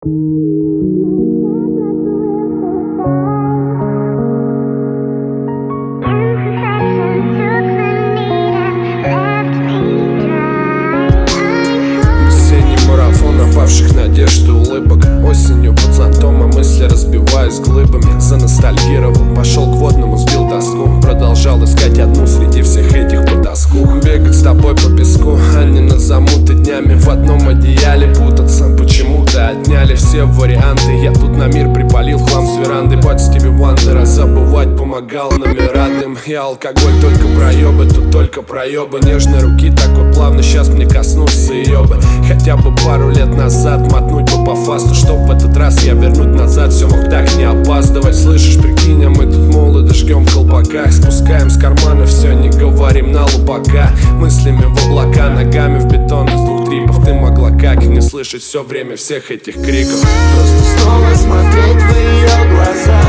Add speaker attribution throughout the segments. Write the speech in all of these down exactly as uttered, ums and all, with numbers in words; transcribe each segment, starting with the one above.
Speaker 1: Напавших надежд и улыбок. Осенью под зонтом, а мысли разбиваюсь глыбами. Заностальгировал, пошел к водному, сбил доску. Продолжал искать одну среди всех этих потаскух. Бегать с тобой по песку, а не на замуты днями. В одном одеяле путаться, почему-то отняли все варианты. Я тут на мир припалил хлам с веранды. Под Стиви Вандера забывать помогал номера дым. Я алкоголь, только проебы, тут только проебы. Нежной руки такой плавно, сейчас мне коснуться ее бы. Хотя бы пару лет назад мотнуть бы по фасту, чтоб в этот раз я вернуть назад. Все мог так не опаздывать. Слышишь, прикинь, а мы тут молодо жгем в колпаках. Спускаем с кармана все, не говорим на лупака. Мыслями в облака, ногами в бетон из двух трипов. Ты могла как не слышать все время всех этих криков.
Speaker 2: Просто снова смотреть в ее глаза,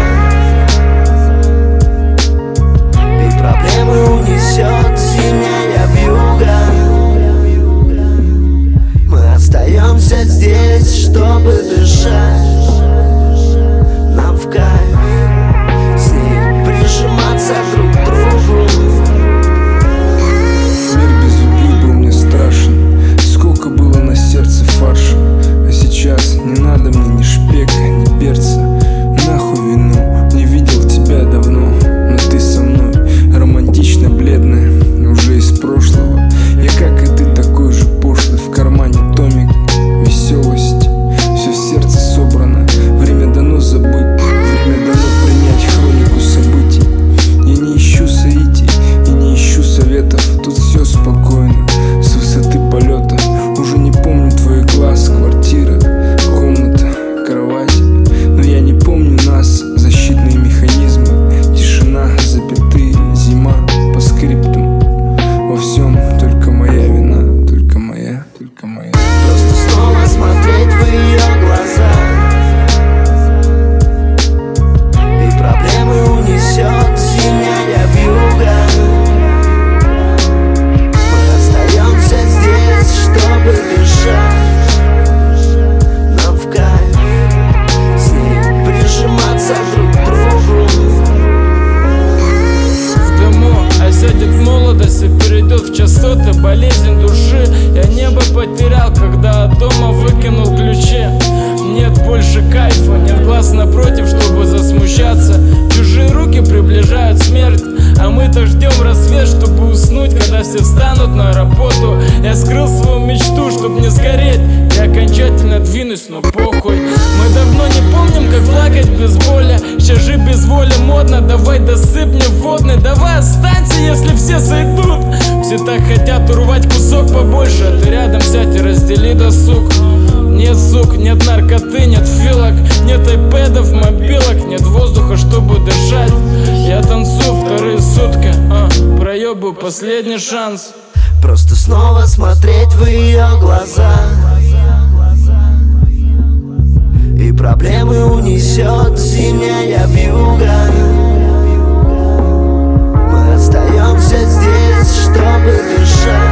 Speaker 2: и проблемы унесет зимняя вьюга. Мы остаемся здесь, чтобы дышать. Нам в кайф с ней прижиматься друг к другу.
Speaker 3: Мир без любви был мне страшен. Сколько было на сердце фарша. А сейчас не надо мне ни шпека, ни перца. Нахуй вину, не видел тебя давно. Но ты со мной, романтично бледная, уже из прошлого. Я как и ты такой же пошлый. В кармане томик, веселость, все в сердце собрано. Время дано забыть, время дано принять хронику событий. Я не ищу соитий и не ищу советов. Тут все спокойно, с высоты полета. Уже не помню твоих глаз, квартира, комната, кровать. Но я не помню нас, защитные механизмы. Тишина, запятые, зима по скриптам. Во всем только моя вина, только моя, только моя.
Speaker 2: Просто снова смотреть в ее глаза, и проблемы унесет зимняя вьюга. Мы остаемся здесь, чтобы дышать. Нам в кайф с ней прижиматься друг к другу.
Speaker 4: В дыму осядет молодость и перейдет в частоты болезнь души. Я небо потерял, когда от дома выкинул ключи. Нет больше кайфа, нет глаз напротив, чтобы засмущаться. Чужие руки приближают смерть, а мы-то ждем рассвет, чтобы уснуть, когда все встанут на работу. Я скрыл свою мечту, чтобы не сгореть. Я окончательно двинусь, но похуй. Мы давно не помним, как плакать без боли. Сейчас же без воли модно, давай досыпь мне водный. Давай останься, если все сойдут. Все так хотят урвать кусок побольше, а ты рядом сядь и раздели досуг. Нет сук, нет наркоты, нет филок, нет айпэдов, мобилок, нет воздуха, чтобы дышать. Я танцую вторые сутки, а, проебаю последний шанс.
Speaker 2: Просто снова смотреть в ее глаза, и проблемы унесет зимняя вьюга. Мы остаемся здесь, чтобы дышать.